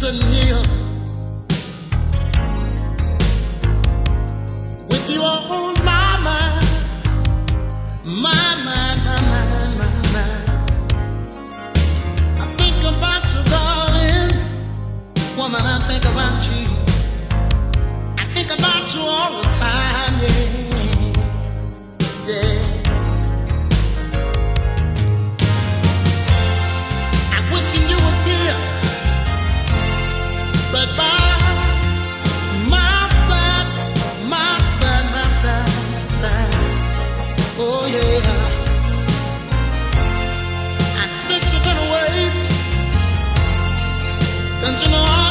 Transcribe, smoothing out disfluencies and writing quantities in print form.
sitting here with you on my mind, my mind, my mind, my mind. I think about you, darling, woman. I think about you. I think about you all the time, yeah, yeah. I wish you was here, right by my side, my side, my side, my side. Oh yeah. And since you've been away, don't you know